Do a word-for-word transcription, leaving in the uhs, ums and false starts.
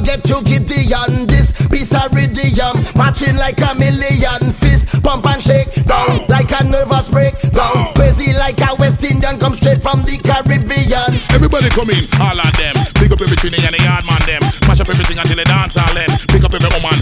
forget to Gideon. This piece of iridium, matching like a million fist. Pump and shake down like a nervous breakdown. Crazy like a West Indian, come straight from the Caribbean. Everybody come in, all of them. Pick up every trinity and the yard man them. Mash up everything until they dance all end. Pick up every woman,